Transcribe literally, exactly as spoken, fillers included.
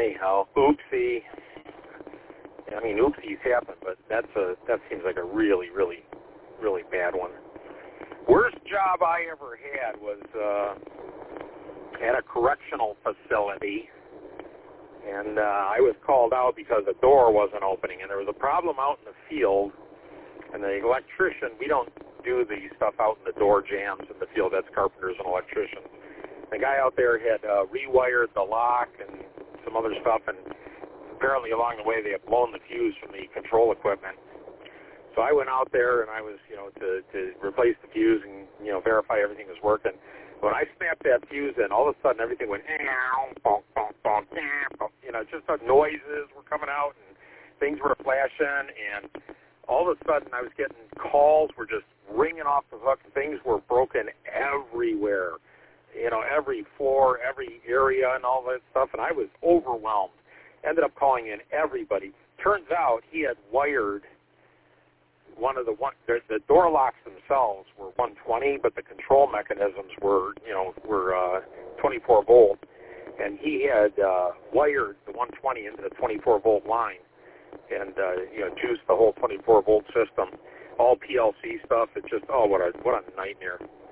anyhow, oopsie. I mean, oopsies happen, but that's a that seems like a really, really, really bad one. Worst job I ever had was uh, at a correctional facility, and uh, I was called out because the door wasn't opening, and there was a problem out in the field, and the electrician, we don't do the stuff out in the door jams in the field, that's carpenters and electricians. The guy out there had uh, rewired the lock and some other stuff, and apparently along the way they had blown the fuse from the control equipment. So I went out there and I was, you know, to, to replace the fuse and, you know, verify everything was working. When I snapped that fuse in, all of a sudden everything went, you know, just the noises were coming out and things were flashing, and all of a sudden I was getting calls were just ringing off the hook. Things were broken everywhere, you know, every floor, every area and all that stuff, and I was overwhelmed. Ended up calling in everybody. Turns out he had wired one of the one the, the door locks themselves were one twenty, but the control mechanisms were, you know, were uh, twenty-four volt, and he had uh, wired the one twenty into the twenty-four volt line, and uh, you know, juiced the whole twenty-four volt system, all P L C stuff. It's just, oh, what a what a nightmare.